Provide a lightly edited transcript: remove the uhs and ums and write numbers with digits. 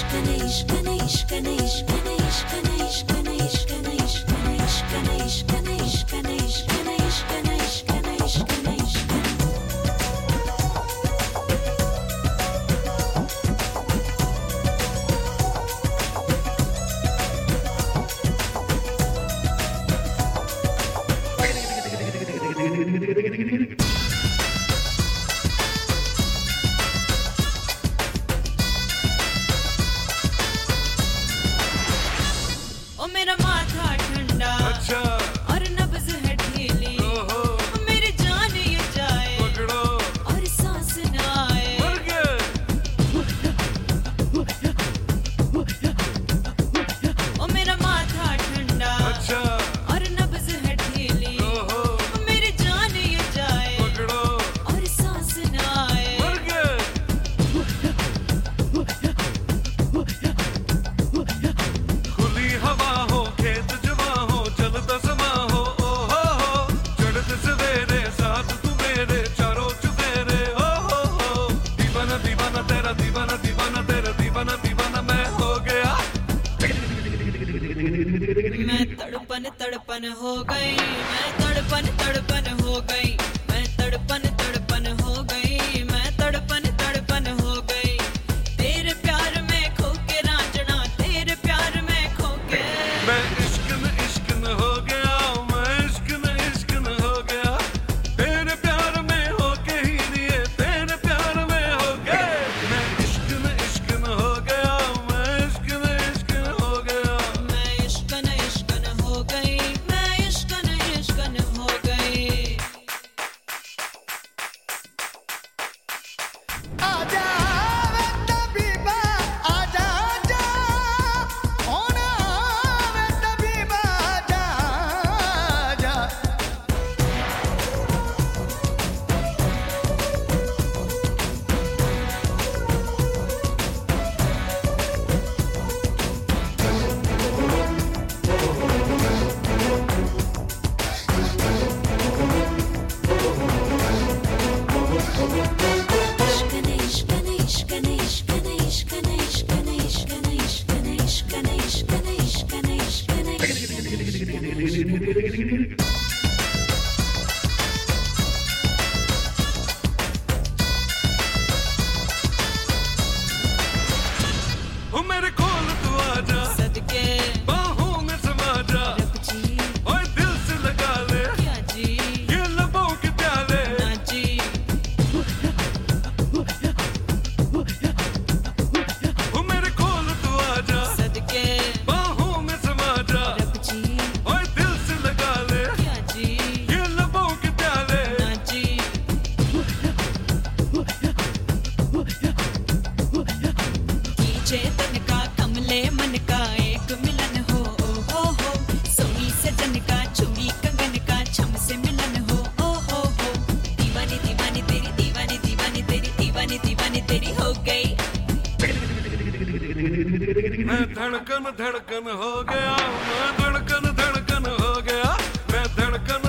ओ मेरा माथा ठंडा, अच्छा, और नब्ज है ढीली, ओहो, मेरी जान ये जाए पकड़ो, और सांस न आए। मर गए। ओ मेरा माथा ठंडा, अच्छा, और नब्ज है ढीली, ओहो, मेरी जान ये जाए पकड़ो, और सांस न आए। मर गए। खुली हवा हो, खेत जवा हो, चलता समा हो, ओहो हो, चढ़ते सवेरे साथ तू मेरे, चारों चुफेरे, ओहो हो, दीवाना दीवाना तेरा, दीवाना दीवाना तेरा, दीवाना दीवाना मैं हो गया। मैं तड़पन तड़पन हो गई, मैं तड़पन तड़पन हो गई, मैं तड़पन तड़पन हो गई, मैं तड़पन तड़पन हो गई। तेरे प्यार में खो के रांझना, तेरे प्यार में खो के। मैं इश्क न हो गया, मैं इश्क न हो गया, तेरे प्यार में होके ही दिए, तेरे प्यार में हो गए। मैं इश्क न हो गया, मैं इश्क न हो गया। मैं इश्कन इश्कन हो गई, मैं इश्कन इश्कन हो गई। आजा वे तबीबा, आजा आजा, होना वे तबीबा, आजा आजा। इश्कन इश्कन इश्कन इश्कन इश्कन इश्कन इश्कन इश्कन इश्कन इश्कन इश्कन इश्कन। ओ मेरे खोल तू आजा, सदके बाहों में समा जा, रब जी और दिल से लगा ले क्या जी ये लबों के प्याले। ना जी। ओ मेरे खोल तू आजा, सदके बाहों में समा जा, रब जी और दिल से लगा ले क्या जी ये लबों के प्याले। ना जी। चेतन का कमले मन का एक मिलन हो, ओ हो, सोनी सजन का चूड़ी कंगन का छम से मिलन हो, ओ हो, दीवानी दीवानी तेरी, दीवानी दीवानी तेरी, दीवानी दीवानी तेरी हो गई। मैं धड़कन धड़कन हो गया, मैं धड़कन धड़कन हो गया, मैं धड़कन